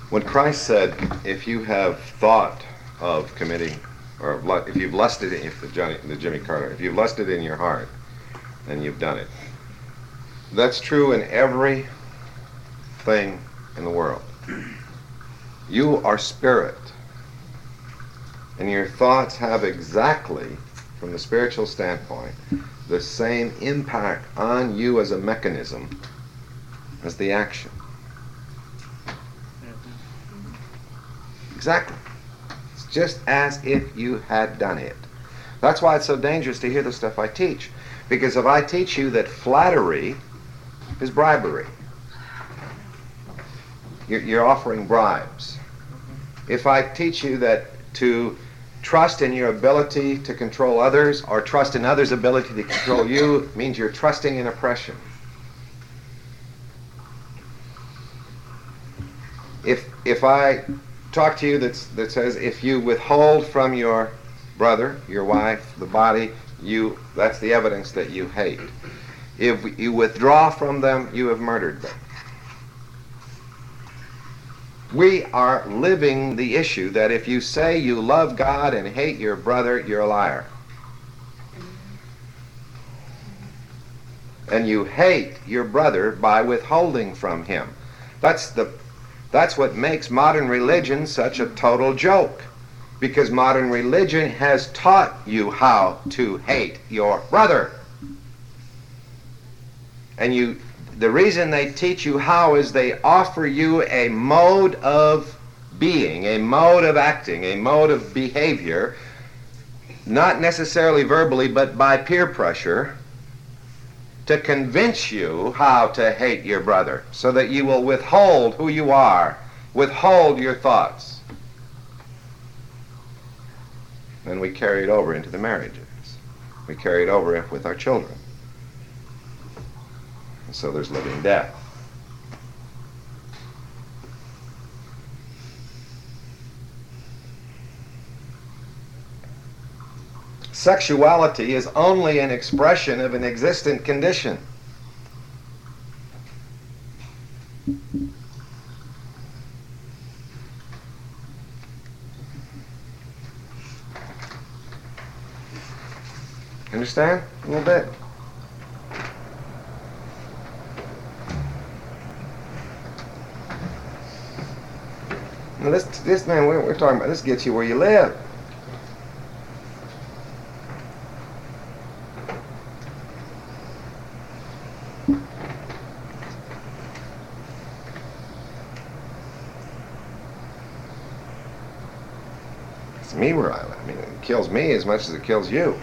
When Christ said, if you have thought of committing, or if you've lusted, the Jimmy Carter, if you've lusted in your heart, then you've done it. That's true in every thing in the world. You are spirit, and your thoughts have exactly, from the spiritual standpoint, the same impact on you as a mechanism as the action. Exactly. It's just as if you had done it. That's why it's so dangerous to hear the stuff I teach. Because if I teach you that flattery is bribery, you're offering bribes. If I teach you that to trust in your ability to control others or trust in others' ability to control you means you're trusting in oppression. If I talk to you that says if you withhold from your brother, your wife, the body, that's the evidence that you hate. If you withdraw from them, you have murdered them. We are living the issue that if you say you love God and hate your brother, you're a liar. And you hate your brother by withholding from him. That's what makes modern religion such a total joke. Because modern religion has taught you how to hate your brother. And the reason they teach you how is they offer you a mode of being, a mode of acting, a mode of behavior, not necessarily verbally, but by peer pressure, to convince you how to hate your brother, so that you will withhold who you are, withhold your thoughts. Then we carry it over into the marriages. We carry it over with our children. And so there's living death. Sexuality is only an expression of an existent condition. Understand? A little bit. Now this man we're talking about, this gets you where you live. It's me where I live. I mean, it kills me as much as it kills you.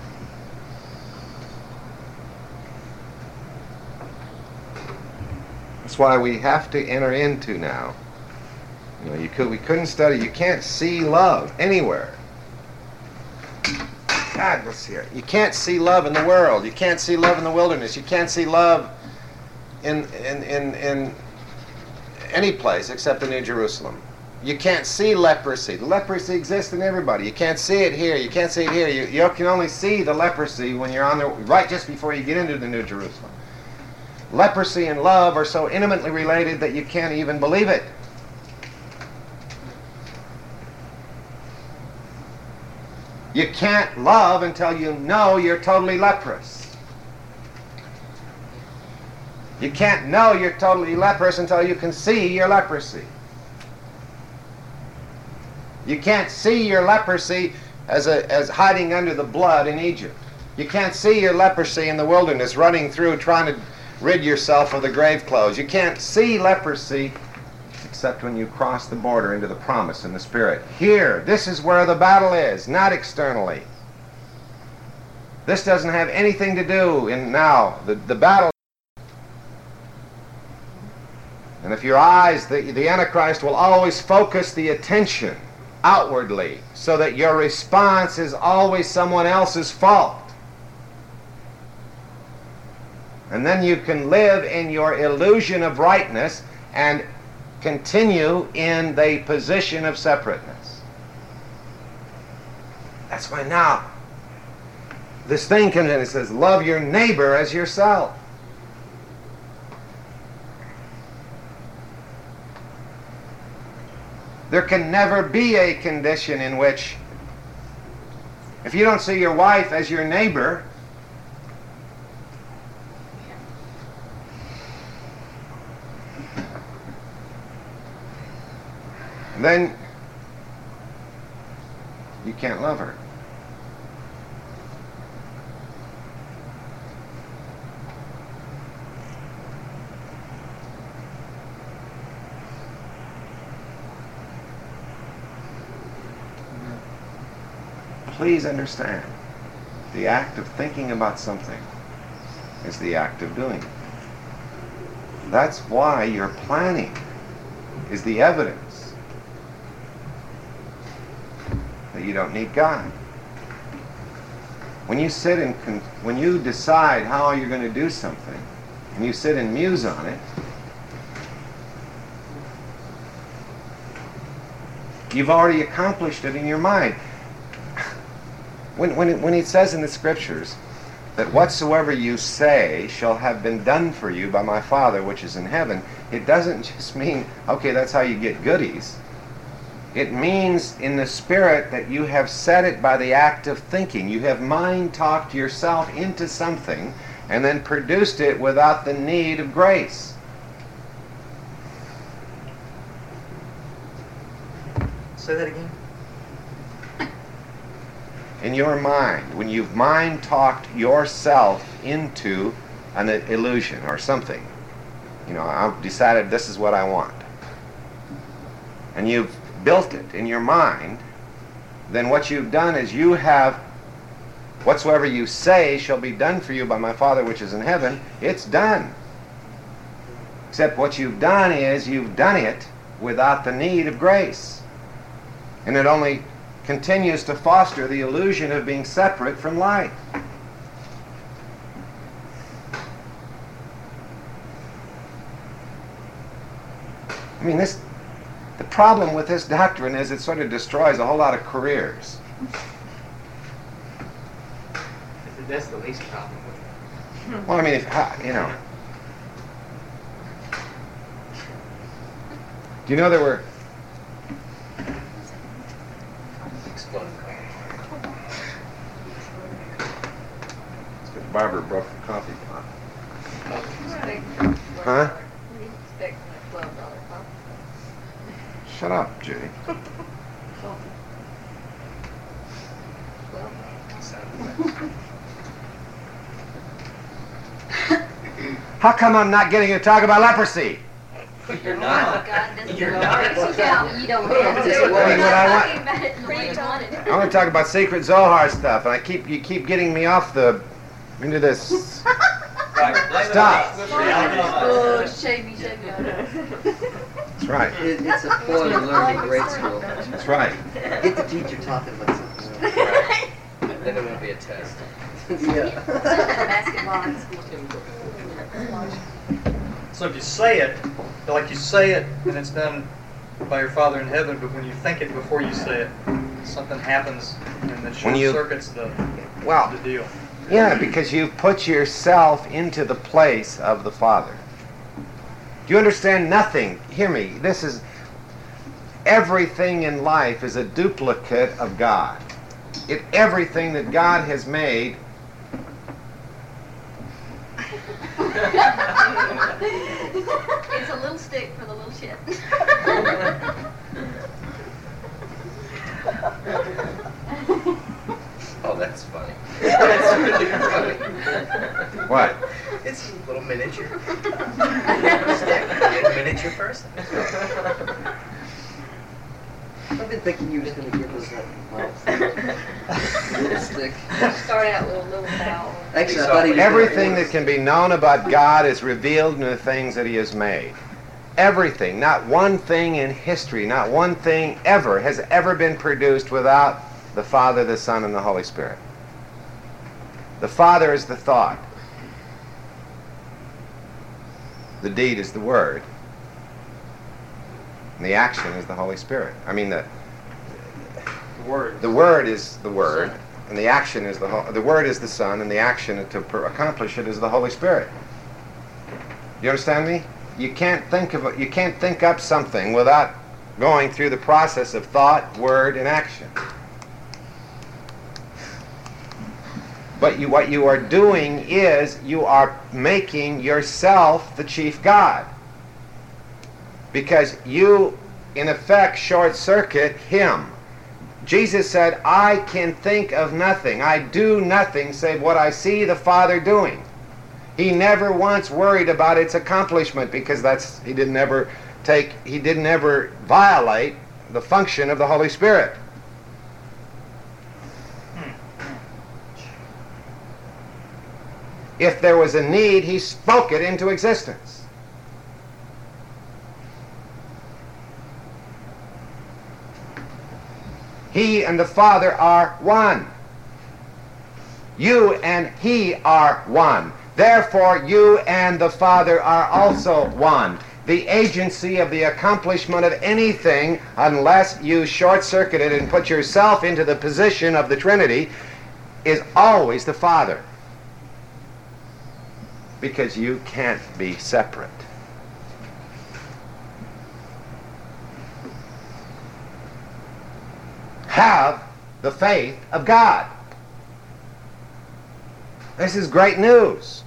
That's why we have to enter into now. You know, we couldn't study. You can't see love anywhere. God, let's hear it. You can't see love in the world. You can't see love in the wilderness. You can't see love in any place except the New Jerusalem. You can't see leprosy. The leprosy exists in everybody. You can't see it here. You can't see it here. You can only see the leprosy when you're on the right just before you get into the New Jerusalem. Leprosy and love are so intimately related that you can't even believe it. You can't love until you know you're totally leprous. You can't know you're totally leprous until you can see your leprosy. You can't see your leprosy as hiding under the blood in Egypt. You can't see your leprosy in the wilderness running through trying to rid yourself of the grave clothes. You can't see leprosy except when you cross the border into the promise in the Spirit. Here, this is where the battle is, not externally. This doesn't have anything to do in now. The battle. And if your eyes, the Antichrist will always focus the attention outwardly so that your response is always someone else's fault. And then you can live in your illusion of rightness and continue in the position of separateness. That's why now this thing comes in and says, love your neighbor as yourself. There can never be a condition in which, if you don't see your wife as your neighbor, then you can't love her. Please understand, the act of thinking about something is the act of doing it. That's why your planning is the evidence that you don't need God. When you sit and when you decide how you're going to do something, and you sit and muse on it, you've already accomplished it in your mind. When it says in the Scriptures that whatsoever you say shall have been done for you by my Father which is in heaven, it doesn't just mean, okay, that's how you get goodies. It means in the spirit that you have said it by the act of thinking. You have mind-talked yourself into something and then produced it without the need of grace. Say that again. In your mind, when you've mind-talked yourself into an illusion or something, you know, I've decided this is what I want, and you've built it in your mind, then what you've done is you have, whatsoever you say shall be done for you by my Father which is in heaven, it's done. Except what you've done is you've done it without the need of grace. And it only continues to foster the illusion of being separate from life. I mean, the problem with this doctrine is it sort of destroys a whole lot of careers. That's the least problem with it. Well, I mean, if, you know. Do you know there were... Barbara brought the coffee pot. Huh? Shut up, Judy. How come I'm not getting to talk about leprosy? You're not. You're not. You don't have to. I want to talk about secret Zohar stuff, and you keep getting me off into this stuff. Oh, shame me. That's right. It's a ploy you learned in grade school. That's right. Get the teacher talking about something. Right. Then it won't be a test. Yeah. Basketball. So if you say it, like you say it, and it's done by your Father in heaven, but when you think it before you say it, something happens, and then short circuits the deal. Yeah, because you've put yourself into the place of the Father. Do you understand? Nothing. Hear me. This is... Everything in life is a duplicate of God. Everything that God has made... It's a little stick for the little shit. Oh, that's funny. That's really funny. What? It's a little miniature. A miniature person. I've been thinking you were just going to give us that little stick. Start out with a little foul. Actually, I thought he was Everything that can be known about God is revealed in the things that He has made. Everything. Not one thing in history, not one thing ever has ever been produced without the Father, the Son, and the Holy Spirit. The Father is the thought. The deed is the Word. And the action is the Holy Spirit. I mean, the Word. The Word is the Word, and the action is the Word is the Son, and the action to accomplish it is the Holy Spirit. You understand me? You can't think up something without going through the process of thought, word, and action. But what you are doing is you are making yourself the chief God. Because you, in effect, short-circuit Him. Jesus said, I can think of nothing. I do nothing save what I see the Father doing. He never once worried about its accomplishment because he didn't ever violate the function of the Holy Spirit. If there was a need, He spoke it into existence. He and the Father are one. You and He are one. Therefore, you and the Father are also one. The agency of the accomplishment of anything, unless you short-circuit it and put yourself into the position of the Trinity, is always the Father. Because you can't be separate. Have the faith of God. This is great news.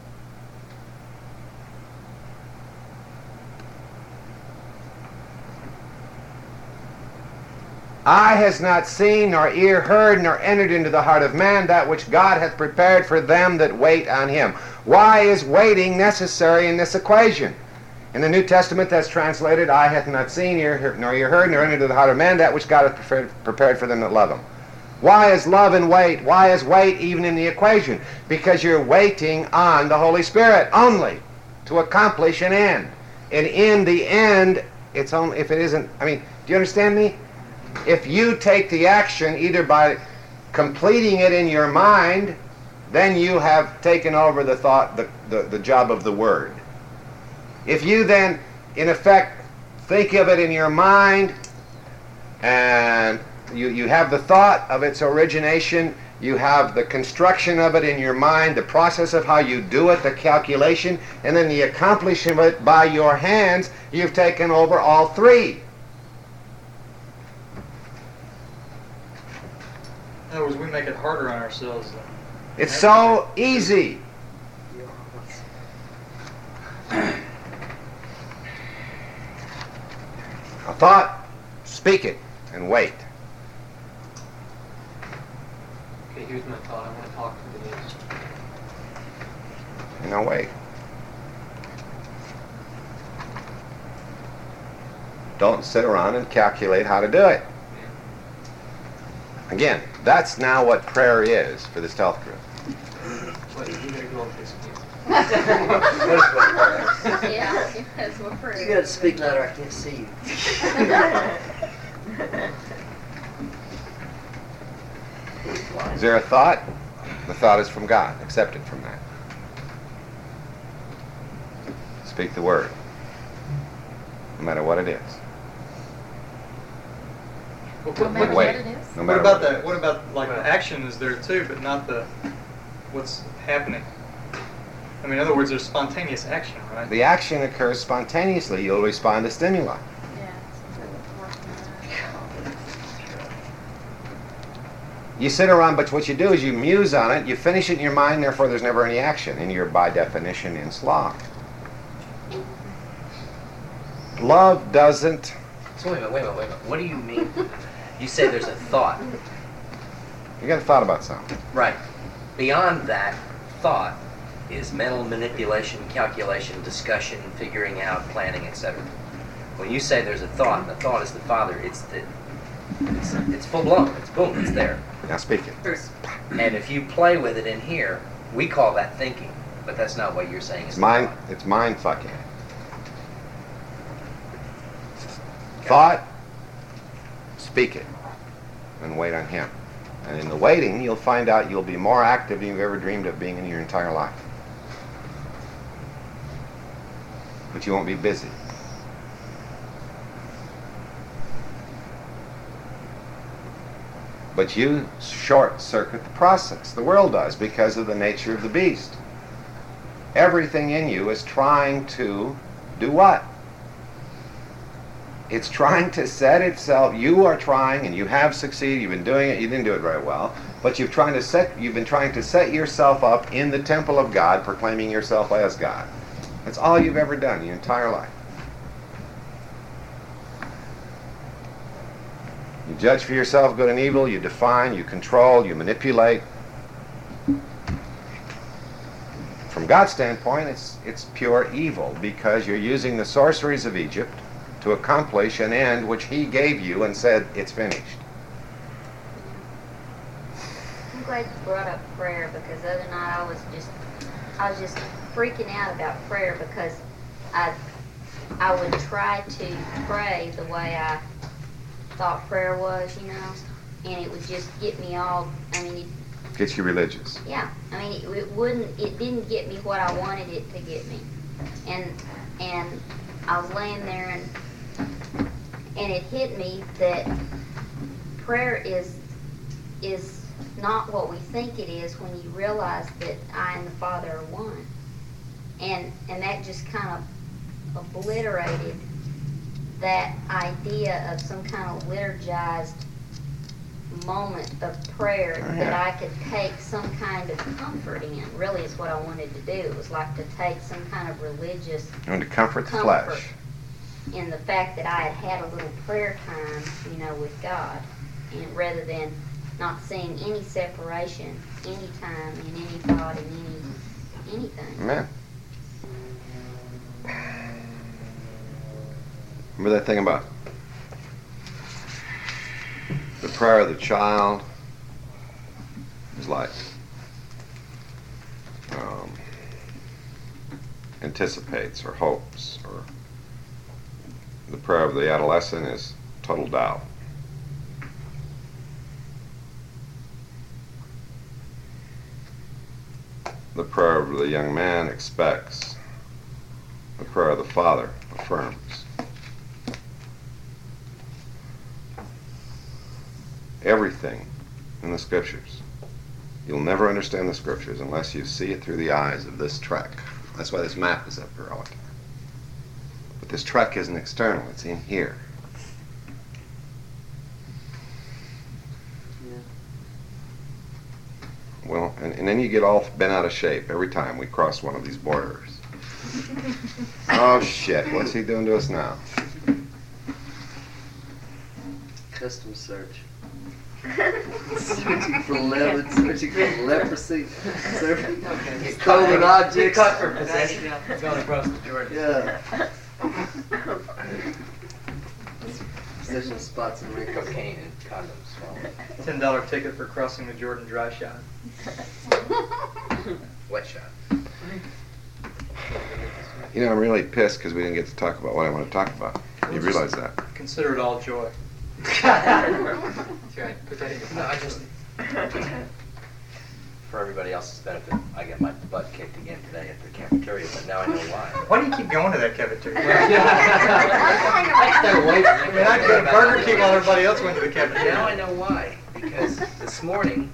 Eye has not seen, nor ear heard, nor entered into the heart of man that which God hath prepared for them that wait on Him. Why is waiting necessary in this equation? In the New Testament, that's translated, eye hath not seen, nor ear heard, nor entered into the heart of man that which God hath prepared for them that love Him. Why is love and wait? Why is wait even in the equation? Because you're waiting on the Holy Spirit only to accomplish an end. And in the end, it's only, if it isn't, do you understand me? If you take the action either by completing it in your mind, then you have taken over the thought, the job of the word. If you then, in effect, think of it in your mind, and you have the thought of its origination, you have the construction of it in your mind, the process of how you do it, the calculation, and then the accomplishment of it by your hands, you've taken over all three. In other words, we make it harder on ourselves. It's so easy. A thought, speak it, and wait. Okay, here's my thought. I want to talk to Denise. Now wait. Don't sit around and calculate how to do it. Again, that's now what prayer is for this health group. What, you gotta go with this again. Yeah, that's what prayer You gotta speak louder, I can't see you. Is there a thought? The thought is from God. Accept it from that. Speak the word. No matter what it is. Well, No matter Wait. what it is. No What matter about what it that? What about like the action is there too, but not the what's happening? In other words, there's spontaneous action, right? The action occurs spontaneously. You'll respond to stimuli. Yeah, You sit around, but what you do is you muse on it, you finish it in your mind, therefore there's never any action, and you're by definition in sloth. Love doesn't... So wait a minute. What do you mean? You say there's a thought. You got a thought about something. Right. Beyond that thought is mental manipulation, calculation, discussion, figuring out, planning, etc. When you say there's a thought, and the thought is the Father, it's full blown. It's boom, it's there. Now speak it. And if you play with it in here, we call that thinking, but that's not what you're saying. It's mind fucking. Thought, speak it, and wait on Him. And in the waiting, you'll find out you'll be more active than you've ever dreamed of being in your entire life. But you won't be busy. But you short-circuit the process. The world does because of the nature of the beast. Everything in you is trying to do what? It's trying to set itself. You are trying, and you have succeeded. You've been doing it. You didn't do it very well, but you've been trying to set yourself up in the temple of God, proclaiming yourself as God. That's all you've ever done your entire life. You judge for yourself good and evil. You define. You control. You manipulate. From God's standpoint, it's pure evil, because you're using the sorceries of Egypt to accomplish an end which He gave you and said, it's finished. I'm glad you brought up prayer, because the other night I was just freaking out about prayer, because I would try to pray the way I thought prayer was, and it would just get me all, Gets you religious. yeah, it didn't get me what I wanted it to get me. And I was laying there and it hit me that prayer is not what we think it is when you realize that I and the Father are one. And that just kind of obliterated that idea of some kind of liturgized moment of prayer that I could take some kind of comfort in. Really is what I wanted to do. It was like to take some kind of religious And to comfort the flesh. in the fact that I had a little prayer time, with God, and rather than not seeing any separation, any time, in any thought, in anything. Amen. Remember that thing about the prayer of the child is like anticipates or hopes, or the prayer of the adolescent is total doubt. The prayer of the young man expects. The prayer of the father affirms. Everything in the Scriptures. You'll never understand the Scriptures unless you see it through the eyes of this trek. That's why this map is up here all the time. But this trek isn't external, it's in here. Well, and then you get all bent out of shape every time we cross one of these borders. Oh shit, what's he doing to us now? Custom search. Searching for leprosy. Searching stolen objects. Caught for possession. Going across the Jordan. Yeah. Possession spots and wrinkles. Cocaine and condoms. $10 ticket for crossing the Jordan dry shot. Wet shot. I'm really pissed because we didn't get to talk about what I want to talk about. You realize that? Consider it all joy. That's right. Put that in your pocket. No, I just... For everybody else's benefit, I got my butt kicked again today at the cafeteria, but now I know why. Why do you keep going to that cafeteria? I stay away from it. I'd go to Burger King while everybody else went to the cafeteria. Now I know why. Because this morning,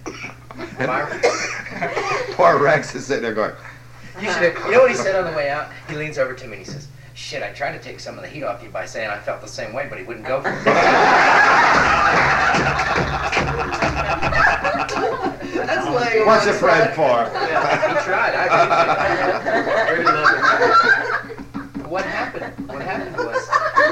Poor Rex is sitting there going, you know what he said on the way out? He leans over to me and he says, "Shit, I tried to take some of the heat off you by saying I felt the same way, but he wouldn't go for it." That's like what's a friend for? Yeah, he tried. I appreciate it. What happened was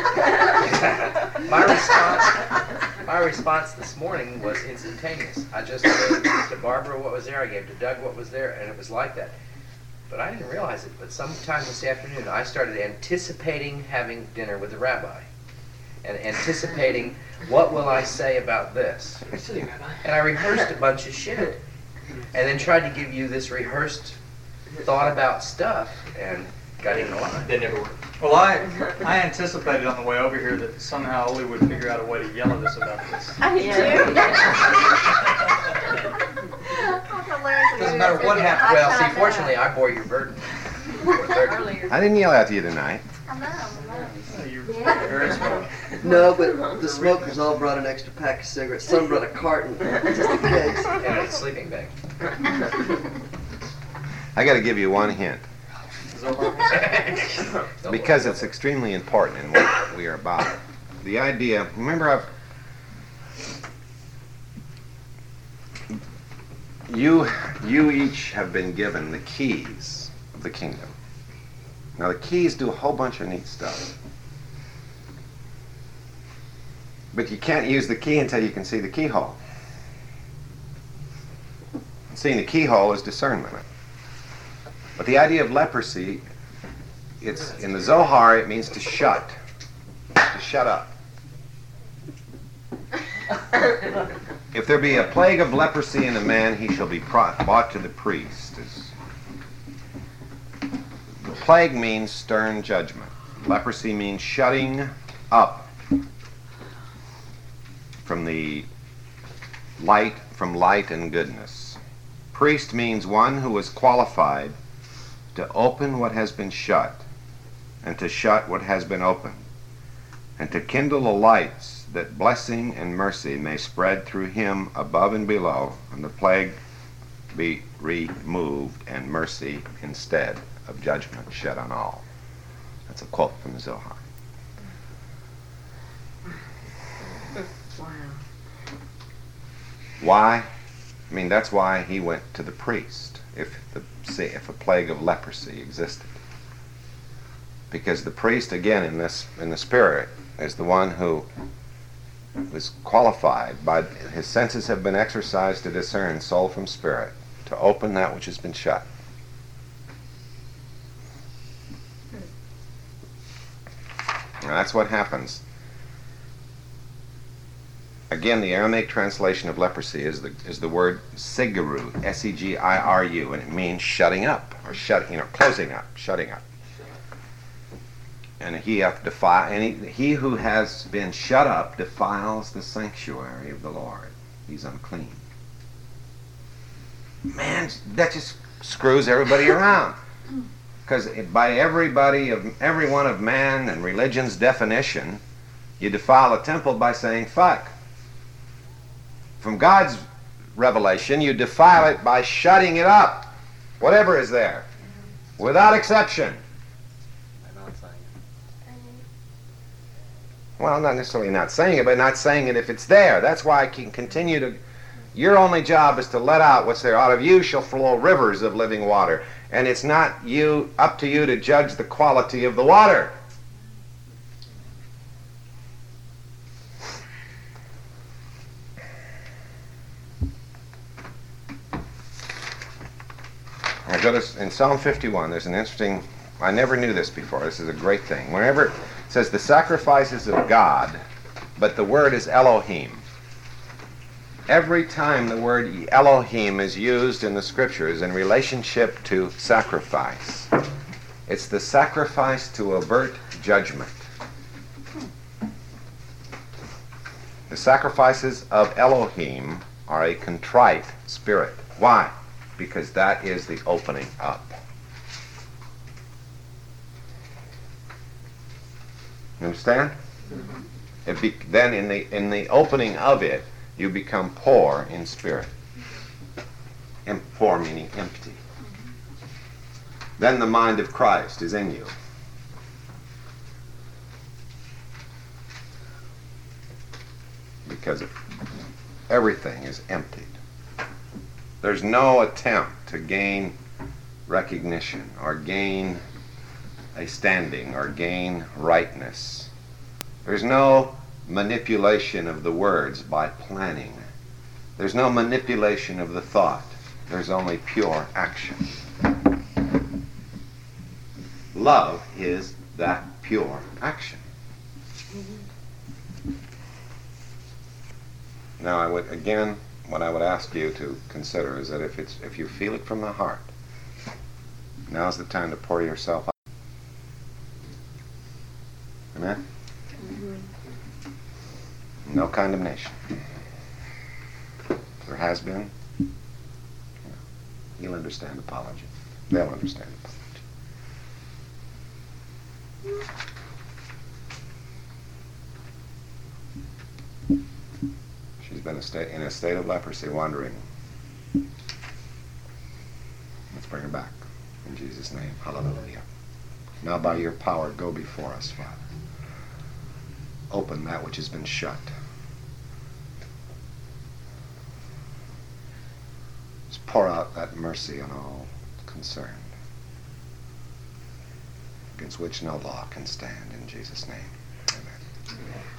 my response this morning was instantaneous. I just gave to Barbara what was there, I gave to Doug what was there, and it was like that. But I didn't realize it, but sometime this afternoon I started anticipating having dinner with the rabbi. And anticipating, what will I say about this? And I rehearsed a bunch of shit. And then tried to give you this rehearsed thought about stuff, and got in the line. That never worked. Well, I anticipated on the way over here that somehow Oli would figure out a way to yell at us about this. I do. Doesn't matter what happens. Well, see, fortunately, I bore your burden. Earlier. I didn't yell at you tonight. I know. You're very smart. No, but the smokers all brought an extra pack of cigarettes. Some brought a carton, just in case. And a sleeping bag. I got to give you one hint, because it's extremely important in what we are about. the idea, remember you each have been given the keys of the kingdom. Now the keys do a whole bunch of neat stuff. But you can't use the key until you can see the keyhole. Seeing the keyhole is discernment. But the idea of leprosy, it's in the Zohar, it means to shut up. If there be a plague of leprosy in a man, he shall be brought to the priest. The plague means stern judgment. Leprosy means shutting up from light and goodness. Priest means one who is qualified to open what has been shut, and to shut what has been opened, and to kindle the lights that blessing and mercy may spread through him above and below, and the plague be removed, and mercy instead of judgment shed on all. That's a quote from the Zohar. Wow. Why? I mean, that's why he went to the priest if a plague of leprosy existed. Because the priest, again, in the spirit, is the one who is qualified by his senses have been exercised to discern soul from spirit, to open that which has been shut. Now, that's what happens. Again, the Aramaic translation of leprosy is the word segiru, S-E-G-I-R-U, and it means shutting up, or closing up, shutting up. And he who has been shut up defiles the sanctuary of the Lord. He's unclean. Man, that just screws everybody around. Because by every one of man and religion's definition, you defile a temple by saying fuck. From God's revelation, you defile it by shutting it up, whatever is there, without exception. Well, not necessarily not saying it, but not saying it if it's there. That's why I can continue to... Your only job is to let out what's there. Out of you shall flow rivers of living water. And it's not up to you to judge the quality of the water. I go to, in Psalm 51, there's an interesting... I never knew this before. This is a great thing. Whenever... It says the sacrifices of God, but the word is Elohim. Every time the word Elohim is used in the scriptures in relationship to sacrifice, it's the sacrifice to avert judgment. The sacrifices of Elohim are a contrite spirit. Why? Because that is the opening up. You understand? Then in the opening of it, you become poor in spirit. Poor meaning empty. Then the mind of Christ is in you. Because everything is emptied. There's no attempt to gain recognition or gain a standing or gain rightness. There's no manipulation of the words by planning. There's no manipulation of the thought. There's only pure action. Love is that pure action. Now, what I would ask you to consider is that if you feel it from the heart, now's the time to pour yourself out. Amen? No condemnation. There has been. You'll understand apology. They'll understand apology. She's been in a state of leprosy, wandering. Let's bring her back. In Jesus' name. Hallelujah. Now by your power, go before us, Father. open that which has been shut. Just pour out that mercy on all concerned, against which no law can stand, in Jesus' name. Amen.